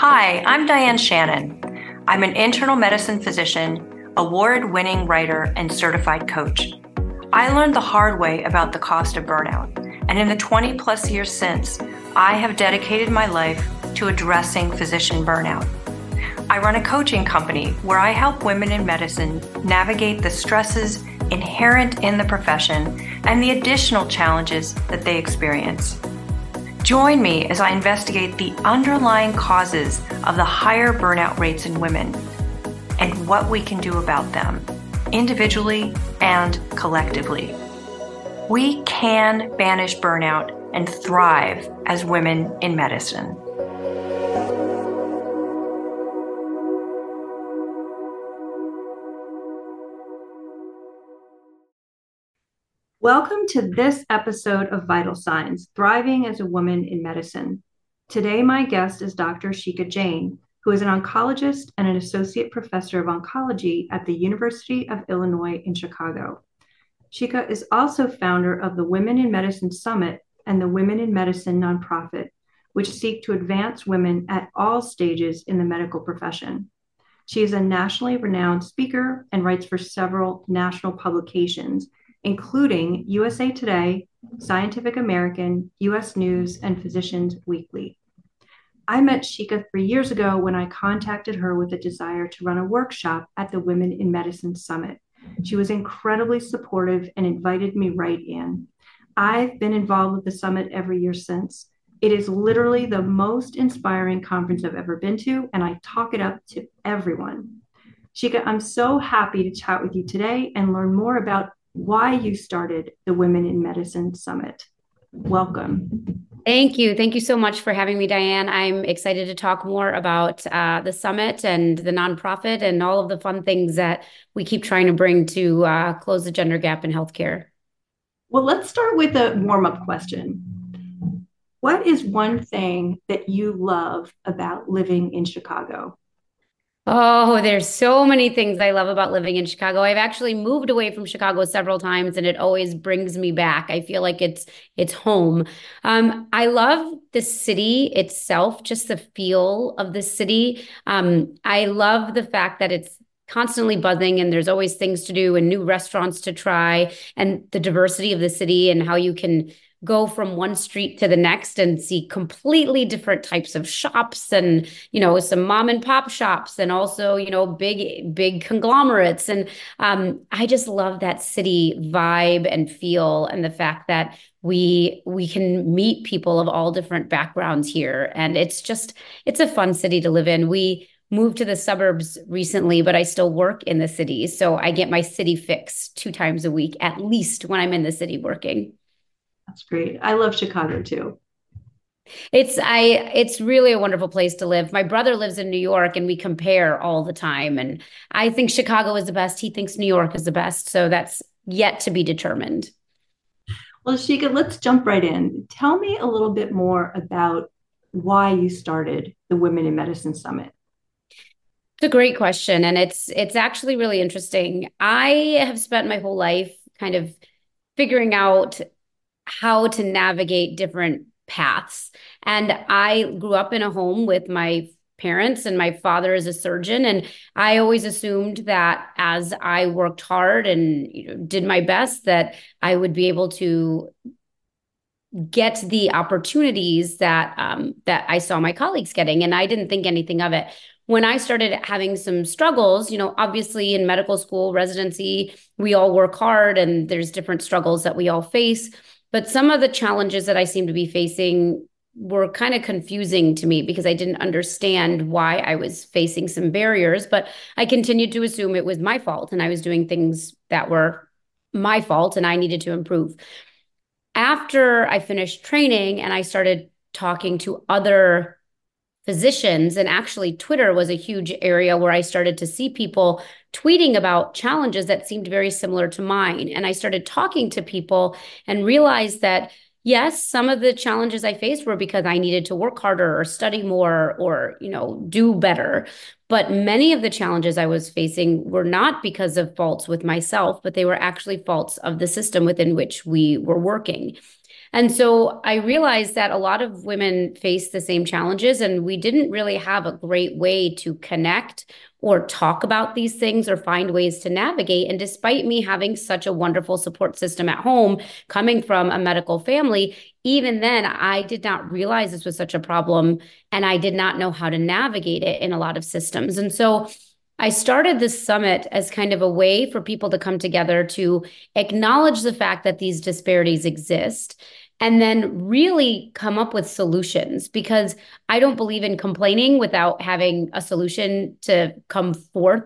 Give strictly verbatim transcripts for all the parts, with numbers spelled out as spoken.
Hi, I'm Diane Shannon. I'm an internal medicine physician, award-winning writer, and certified coach. I learned the hard way about the cost of burnout, and in the twenty plus years since, I have dedicated my life to addressing physician burnout. I run a coaching company where I help women in medicine navigate the stresses inherent in the profession and the additional challenges that they experience. Join me as I investigate the underlying causes of the higher burnout rates in women and what we can do about them, individually and collectively. We can banish burnout and thrive as women in medicine. Welcome to this episode of Vital Signs, Thriving as a Woman in Medicine. Today, my guest is Doctor Shikha Jain, who is an oncologist and an associate professor of oncology at the University of Illinois in Chicago. Shikha is also founder of the Women in Medicine Summit and the Women in Medicine nonprofit, which seek to advance women at all stages in the medical profession. She is a nationally renowned speaker and writes for several national publications, including U S A Today, Scientific American, U S News, and Physicians Weekly. I met Shikha three years ago when I contacted her with a desire to run a workshop at the Women in Medicine Summit. She was incredibly supportive and invited me right in. I've been involved with the summit every year since. It is literally the most inspiring conference I've ever been to, and I talk it up to everyone. Shikha, I'm so happy to chat with you today and learn more about why you started the Women in Medicine Summit. Welcome. Thank you. Thank you so much for having me, Diane. I'm excited to talk more about uh, the summit and the nonprofit and all of the fun things that we keep trying to bring to uh, close the gender gap in healthcare. Well, let's start with a warm-up question. What is one thing that you love about living in Chicago? Oh, there's so many things I love about living in Chicago. I've actually moved away from Chicago several times, and it always brings me back. I feel like it's it's home. Um, I love the city itself, just the feel of the city. Um, I love the fact that it's constantly buzzing and there's always things to do and new restaurants to try, and the diversity of the city and how you can go from one street to the next and see completely different types of shops and, you know, some mom and pop shops and also, you know, big, big conglomerates. And um, I just love that city vibe and feel, and the fact that we we can meet people of all different backgrounds here. And it's just, it's a fun city to live in. We moved to the suburbs recently, but I still work in the city. So I get my city fix two times a week, at least when I'm in the city working. That's great. I love Chicago too. It's I it's really a wonderful place to live. My brother lives in New York and we compare all the time. And I think Chicago is the best. He thinks New York is the best. So that's yet to be determined. Well, Shikha, let's jump right in. Tell me a little bit more about why you started the Women in Medicine Summit. It's a great question. And it's it's actually really interesting. I have spent my whole life kind of figuring out how to navigate different paths. And I grew up in a home with my parents, and my father is a surgeon. And I always assumed that as I worked hard and, you know, did my best, that I would be able to get the opportunities that um, that I saw my colleagues getting. And I didn't think anything of it. When I started having some struggles, you know, obviously in medical school, residency, we all work hard and there's different struggles that we all face. But some of the challenges that I seem to be facing were kind of confusing to me because I didn't understand why I was facing some barriers, but I continued to assume it was my fault and I was doing things that were my fault and I needed to improve. After I finished training and I started talking to other physicians, and actually Twitter was a huge area where I started to see people tweeting about challenges that seemed very similar to mine. And I started talking to people and realized that, yes, some of the challenges I faced were because I needed to work harder or study more or, you know, do better. But many of the challenges I was facing were not because of faults with myself, but they were actually faults of the system within which we were working. And so I realized that a lot of women face the same challenges, and we didn't really have a great way to connect or talk about these things or find ways to navigate. And despite me having such a wonderful support system at home, coming from a medical family, even then, I did not realize this was such a problem, and I did not know how to navigate it in a lot of systems. And so I started this summit as kind of a way for people to come together to acknowledge the fact that these disparities exist and then really come up with solutions, because I don't believe in complaining without having a solution to come forth.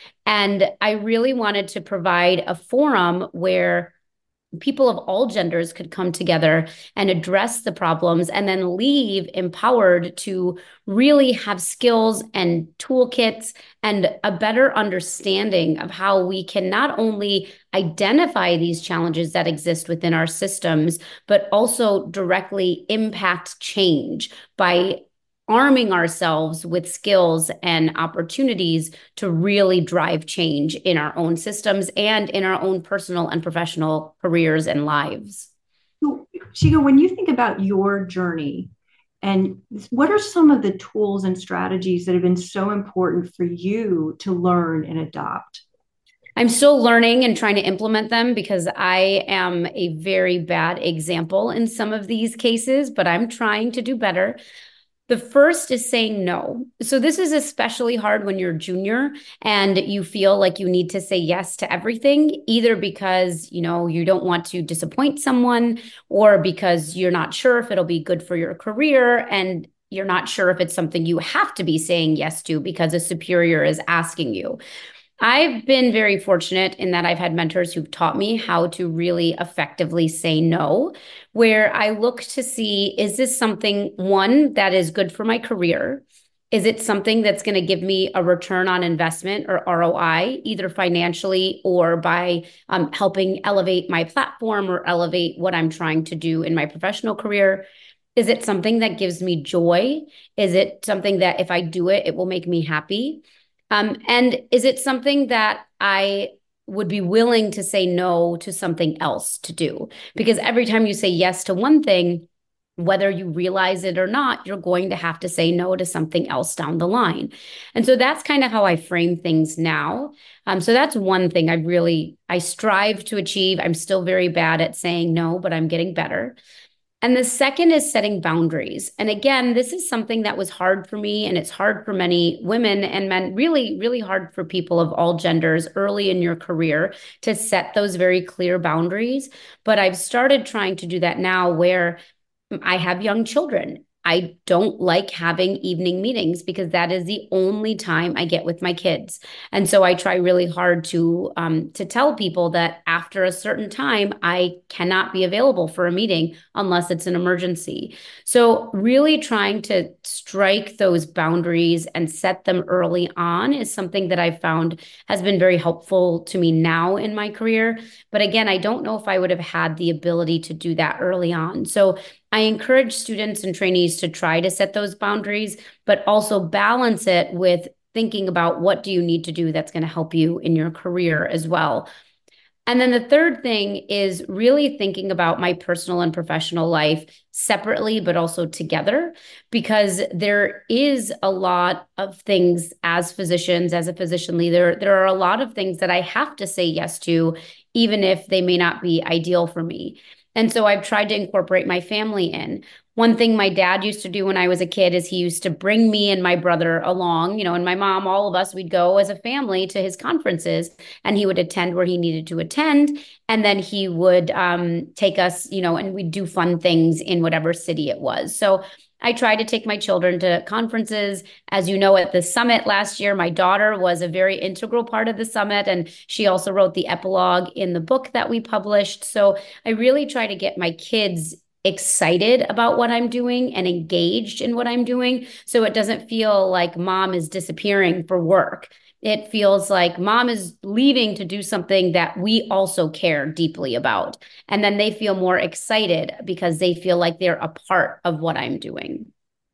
And I really wanted to provide a forum where people of all genders could come together and address the problems and then leave empowered to really have skills and toolkits and a better understanding of how we can not only identify these challenges that exist within our systems, but also directly impact change by arming ourselves with skills and opportunities to really drive change in our own systems and in our own personal and professional careers and lives. So, Shiga, when you think about your journey, and what are some of the tools and strategies that have been so important for you to learn and adopt? I'm still learning and trying to implement them because I am a very bad example in some of these cases, but I'm trying to do better. The first is saying no. So this is especially hard when you're junior and you feel like you need to say yes to everything, either because, you know, you don't want to disappoint someone or because you're not sure if it'll be good for your career and you're not sure if it's something you have to be saying yes to because a superior is asking you. I've been very fortunate in that I've had mentors who've taught me how to really effectively say no, where I look to see, is this something, one, that is good for my career? Is it something that's going to give me a return on investment or R O I, either financially or by um, helping elevate my platform or elevate what I'm trying to do in my professional career? Is it something that gives me joy? Is it something that if I do it, it will make me happy? Um, and is it something that I would be willing to say no to something else to do? Because every time you say yes to one thing, whether you realize it or not, you're going to have to say no to something else down the line. And so that's kind of how I frame things now. Um, so that's one thing I really, I strive to achieve. I'm still very bad at saying no, but I'm getting better. And the second is setting boundaries. And again, this is something that was hard for me, and it's hard for many women and men, really, really hard for people of all genders early in your career to set those very clear boundaries. But I've started trying to do that now where I have young children. I don't like having evening meetings because that is the only time I get with my kids. And so I try really hard to um, to tell people that after a certain time, I cannot be available for a meeting unless it's an emergency. So really trying to strike those boundaries and set them early on is something that I've found has been very helpful to me now in my career. But again, I don't know if I would have had the ability to do that early on. So I encourage students and trainees to try to set those boundaries, but also balance it with thinking about what do you need to do that's going to help you in your career as well. And then the third thing is really thinking about my personal and professional life separately, but also together, because there is a lot of things as physicians, as a physician leader, there are a lot of things that I have to say yes to, even if they may not be ideal for me. And so I've tried to incorporate my family in. One thing my dad used to do when I was a kid is he used to bring me and my brother along, you know, and my mom, all of us, we'd go as a family to his conferences and he would attend where he needed to attend. And then he would um, take us, you know, and we'd do fun things in whatever city it was. So I try to take my children to conferences. As you know, at the summit last year, my daughter was a very integral part of the summit, and she also wrote the epilogue in the book that we published. So I really try to get my kids excited about what I'm doing and engaged in what I'm doing, so it doesn't feel like mom is disappearing for work. It feels like mom is leaving to do something that we also care deeply about. And then they feel more excited because they feel like they're a part of what I'm doing.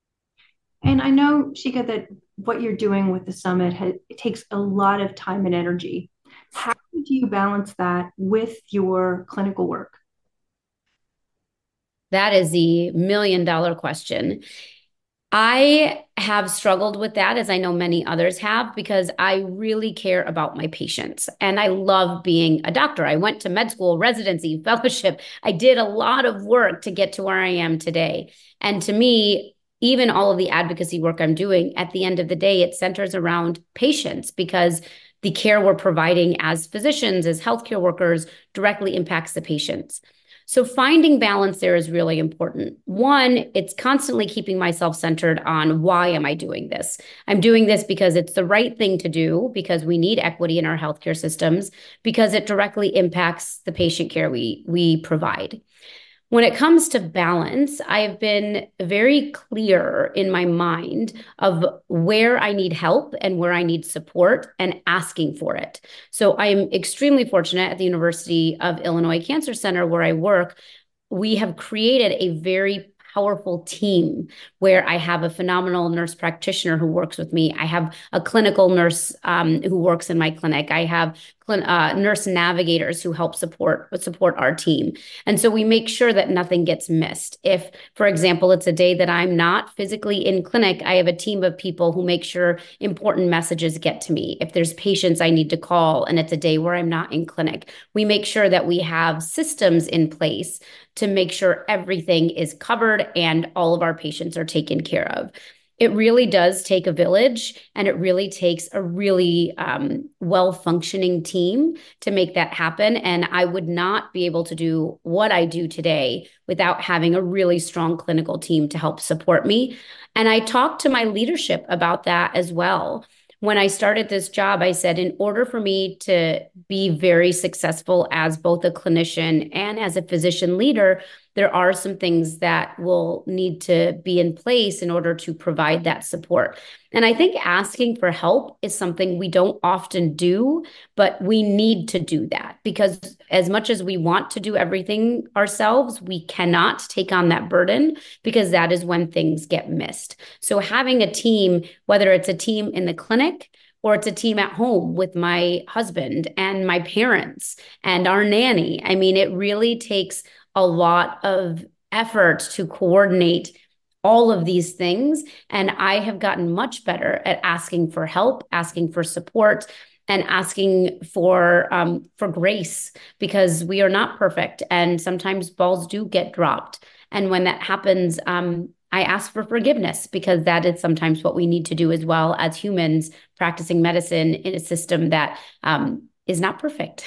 And I know, Shika, that what you're doing with the summit has, it takes a lot of time and energy. How do you balance that with your clinical work? That is the million dollar question. I have struggled with that, as I know many others have, because I really care about my patients and I love being a doctor. I went to med school, residency, fellowship. I did a lot of work to get to where I am today. And to me, even all of the advocacy work I'm doing, at the end of the day, it centers around patients because the care we're providing as physicians, as healthcare workers, directly impacts the patients. So finding balance there is really important. One, it's constantly keeping myself centered on why am I doing this? I'm doing this because it's the right thing to do, because we need equity in our healthcare systems, because it directly impacts the patient care we, we provide. When it comes to balance, I've been very clear in my mind of where I need help and where I need support and asking for it. So I'm extremely fortunate at the University of Illinois Cancer Center where I work. We have created a very powerful team where I have a phenomenal nurse practitioner who works with me. I have a clinical nurse um, who works in my clinic. I have uh, nurse navigators who help support support our team. And so we make sure that nothing gets missed. If, for example, it's a day that I'm not physically in clinic, I have a team of people who make sure important messages get to me. If there's patients I need to call and it's a day where I'm not in clinic, we make sure that we have systems in place to make sure everything is covered and all of our patients are taken care of. It really does take a village, and it really takes a really um, well-functioning team to make that happen. And I would not be able to do what I do today without having a really strong clinical team to help support me. And I talked to my leadership about that as well. When I started this job, I said, in order for me to be very successful as both a clinician and as a physician leader, there are some things that will need to be in place in order to provide that support. And I think asking for help is something we don't often do, but we need to do that because as much as we want to do everything ourselves, we cannot take on that burden because that is when things get missed. So having a team, whether it's a team in the clinic or it's a team at home with my husband and my parents and our nanny, I mean, it really takes a lot of effort to coordinate all of these things. And I have gotten much better at asking for help, asking for support, and asking for um, for grace because we are not perfect. And sometimes balls do get dropped. And when that happens, um, I ask for forgiveness because that is sometimes what we need to do as well as humans practicing medicine in a system that um, is not perfect.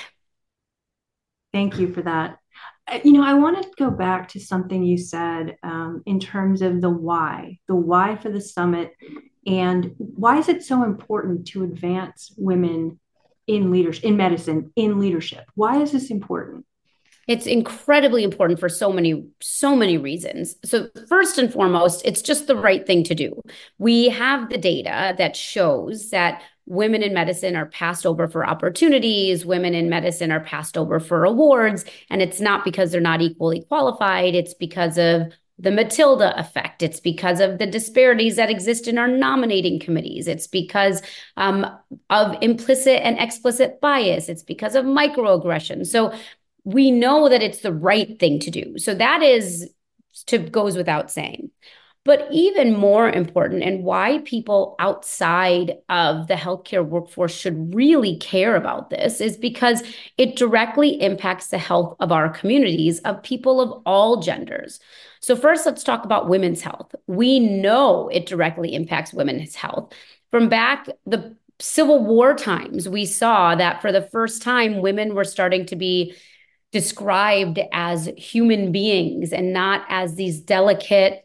Thank you for that. Uh, You know, I want to go back to something you said um, in terms of the why, the why for the summit, and why is it so important to advance women in leadership, in medicine, in leadership? Why is this important? It's incredibly important for so many, so many reasons. So first and foremost, it's just the right thing to do. We have the data that shows that women in medicine are passed over for opportunities. Women in medicine are passed over for awards. And it's not because they're not equally qualified. It's because of the Matilda effect. It's because of the disparities that exist in our nominating committees. It's because um, of implicit and explicit bias. It's because of microaggression. So we know that it's the right thing to do. So that is to goes without saying. But even more important, and why people outside of the healthcare workforce should really care about this, is because it directly impacts the health of our communities, of people of all genders. So first, let's talk about women's health. We know it directly impacts women's health. From back the Civil War times, we saw that for the first time, women were starting to be described as human beings and not as these delicate,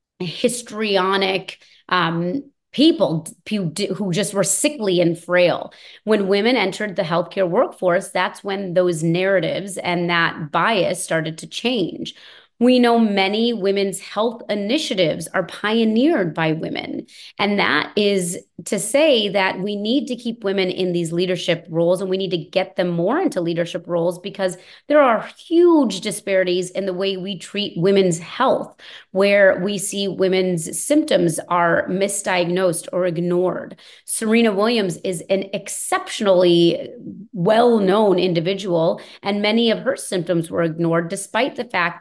histrionic um, people who, who just were sickly and frail. When women entered the healthcare workforce, that's when those narratives and that bias started to change. We know many women's health initiatives are pioneered by women. And that is to say that we need to keep women in these leadership roles and we need to get them more into leadership roles because there are huge disparities in the way we treat women's health, where we see women's symptoms are misdiagnosed or ignored. Serena Williams is an exceptionally well-known individual, and many of her symptoms were ignored despite the fact that she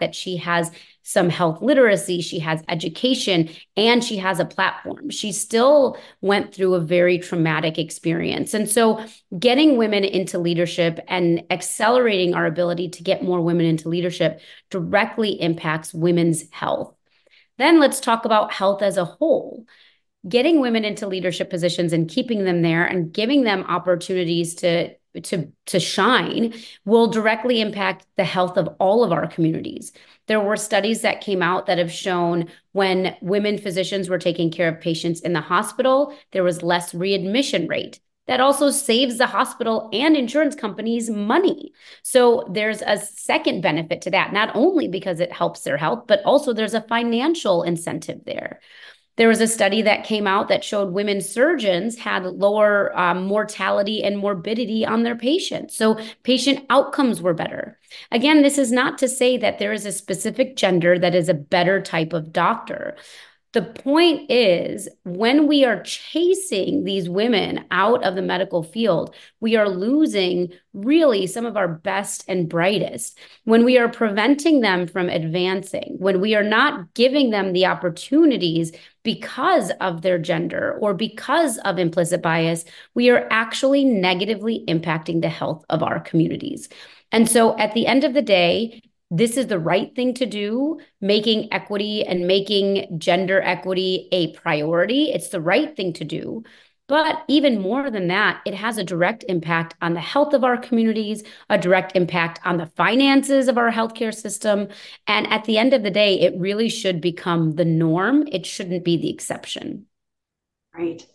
has some health literacy, she has education, and she has a platform. She still went through a very traumatic experience. And so getting women into leadership and accelerating our ability to get more women into leadership directly impacts women's health. Then let's talk about health as a whole. Getting women into leadership positions and keeping them there and giving them opportunities to, to, to shine will directly impact the health of all of our communities. There were studies that came out that have shown when women physicians were taking care of patients in the hospital, there was less readmission rate. That also saves the hospital and insurance companies money. So there's a second benefit to that, not only because it helps their health, but also there's a financial incentive there. There was a study that came out that showed women surgeons had lower um, mortality and morbidity on their patients. So patient outcomes were better. Again, this is not to say that there is a specific gender that is a better type of doctor. The point is, when we are chasing these women out of the medical field, we are losing really some of our best and brightest. When we are preventing them from advancing, when we are not giving them the opportunities because of their gender or because of implicit bias, we are actually negatively impacting the health of our communities. And so at the end of the day, this is the right thing to do, making equity and making gender equity a priority. It's the right thing to do. But even more than that, it has a direct impact on the health of our communities, a direct impact on the finances of our healthcare system. And at the end of the day, it really should become the norm. It shouldn't be the exception. Right.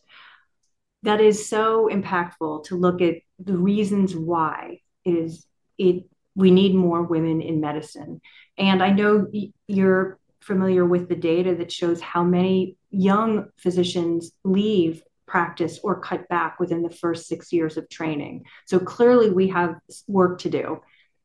That is so impactful to look at the reasons why it is it we need more women in medicine. And I know you're familiar with the data that shows how many young physicians leave practice or cut back within the first six years of training. So clearly we have work to do.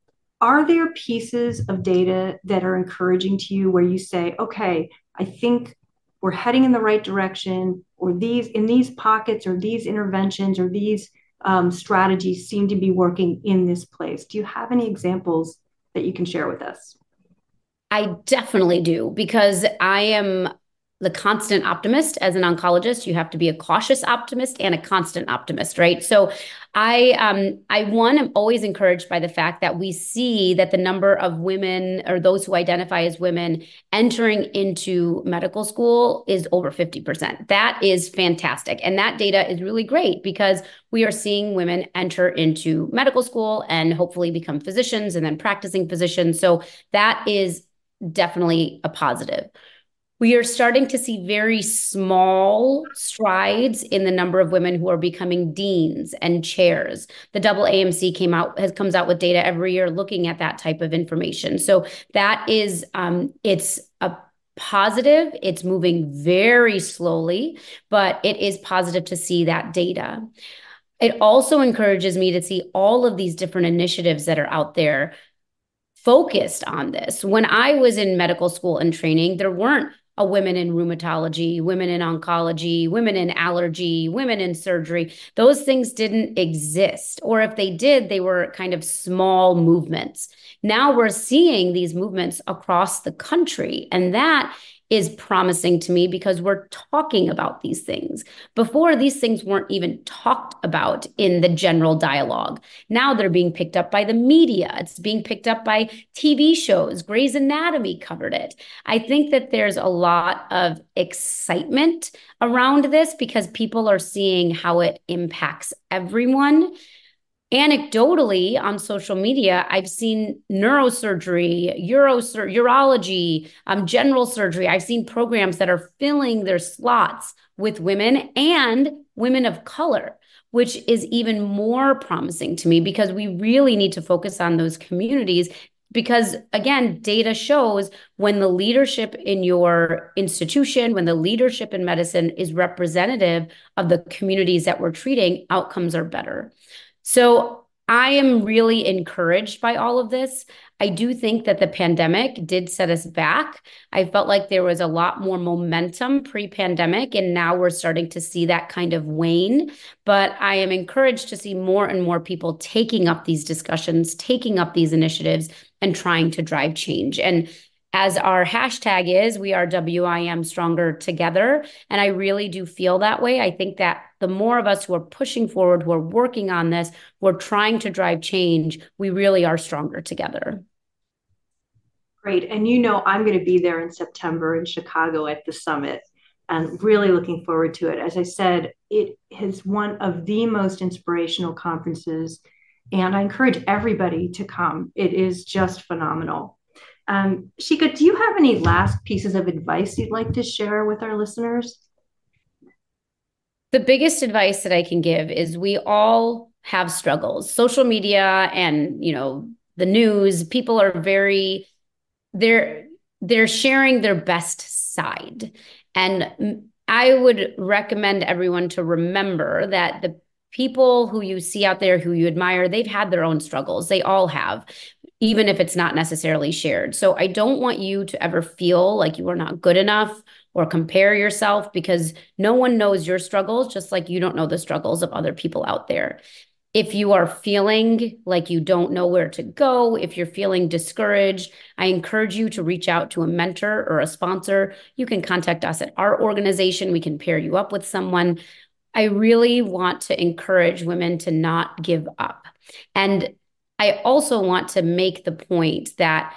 Are there pieces of data that are encouraging to you where you say, okay, I think we're heading in the right direction, or these in these pockets or these interventions or these Um, strategies seem to be working in this place? Do you have any examples that you can share with us? I definitely do, because I am the constant optimist. As an oncologist, you have to be a cautious optimist and a constant optimist, right? So I, um, I one, am always encouraged by the fact that we see that the number of women or those who identify as women entering into medical school is over fifty percent. That is fantastic. And that data is really great because we are seeing women enter into medical school and hopefully become physicians and then practicing physicians. So that is definitely a positive. We are starting to see very small strides in the number of women who are becoming deans and chairs. The double A M C came out has comes out with data every year looking at that type of information. So that is um, it's a positive. It's moving very slowly, but it is positive to see that data. It also encourages me to see all of these different initiatives that are out there focused on this. When I was in medical school and training, there weren't a women in rheumatology, women in oncology, women in allergy, women in surgery. Those things didn't exist. Or if they did, they were kind of small movements. Now we're seeing these movements across the country. And that is promising to me because we're talking about these things. Before, these things weren't even talked about in the general dialogue. Now they're being picked up by the media. It's being picked up by T V shows. Grey's Anatomy covered it. I think that there's a lot of excitement around this because people are seeing how it impacts everyone. Anecdotally, on social media, I've seen neurosurgery, urosur- urology, um, general surgery. I've seen programs that are filling their slots with women and women of color, which is even more promising to me because we really need to focus on those communities. Because again, data shows when the leadership in your institution, when the leadership in medicine is representative of the communities that we're treating, outcomes are better. So I am really encouraged by all of this. I do think that the pandemic did set us back. I felt like there was a lot more momentum pre-pandemic, and now we're starting to see that kind of wane. But I am encouraged to see more and more people taking up these discussions, taking up these initiatives, and trying to drive change. And as our hashtag is, we are W I M Stronger Together. And I really do feel that way. I think that the more of us who are pushing forward, who are working on this, who are trying to drive change, we really are stronger together. Great. And you know, I'm going to be there in September in Chicago at the summit and really looking forward to it. As I said, it is one of the most inspirational conferences, and I encourage everybody to come. It is just phenomenal. Um, Shika, do you have any last pieces of advice you'd like to share with our listeners? The biggest advice that I can give is we all have struggles. Social media and, you know, the news, people are very they're they're sharing their best side. And I would recommend everyone to remember that the people who you see out there who you admire, they've had their own struggles. They all have, even if it's not necessarily shared. So I don't want you to ever feel like you are not good enough or compare yourself, because no one knows your struggles, just like you don't know the struggles of other people out there. If you are feeling like you don't know where to go, if you're feeling discouraged, I encourage you to reach out to a mentor or a sponsor. You can contact us at our organization. We can pair you up with someone. I really want to encourage women to not give up. And I also want to make the point that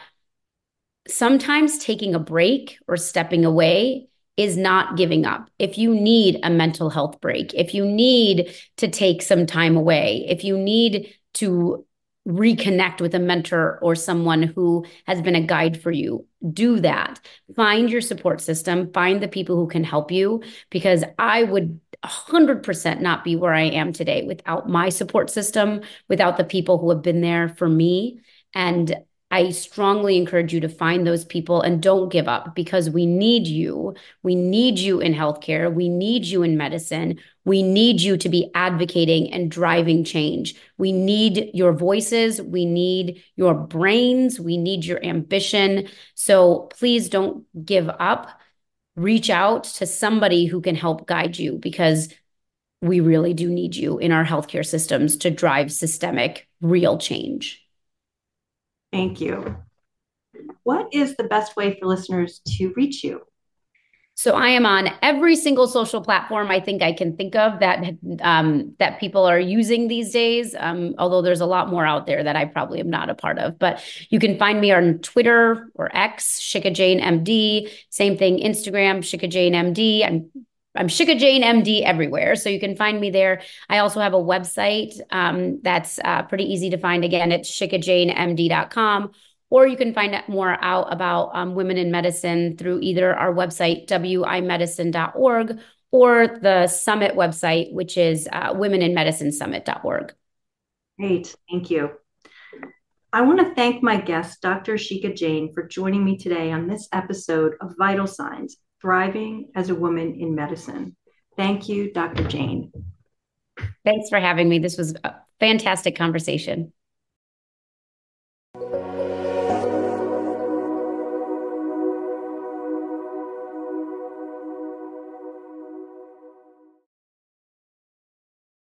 sometimes taking a break or stepping away is not giving up. If you need a mental health break, if you need to take some time away, if you need to reconnect with a mentor or someone who has been a guide for you, do that. Find your support system, find the people who can help you, because I would one hundred percent not be where I am today without my support system, without the people who have been there for me. And I strongly encourage you to find those people and don't give up, because we need you. We need you in healthcare. We need you in medicine. We need you to be advocating and driving change. We need your voices. We need your brains. We need your ambition. So please don't give up. Reach out to somebody who can help guide you, because we really do need you in our healthcare systems to drive systemic, real change. Thank you. What is the best way for listeners to reach you? So I am on every single social platform I think I can think of that um, that people are using these days. Um, although there's a lot more out there that I probably am not a part of. But you can find me on Twitter or X, Shika Jane M D. Same thing, Instagram, Shika Jane M D. I'm I'm Shika Jane M D everywhere, so you can find me there. I also have a website um, that's uh, pretty easy to find. Again, it's shika jane m d dot com. Or you can find more out about um, women in medicine through either our website, w i medicine dot org, or the summit website, which is uh, women in medicine summit dot org. Great, thank you. I want to thank my guest, Doctor Shika Jane, for joining me today on this episode of Vital Signs, Thriving as a Woman in Medicine. Thank you, Doctor Jane. Thanks for having me. This was a fantastic conversation.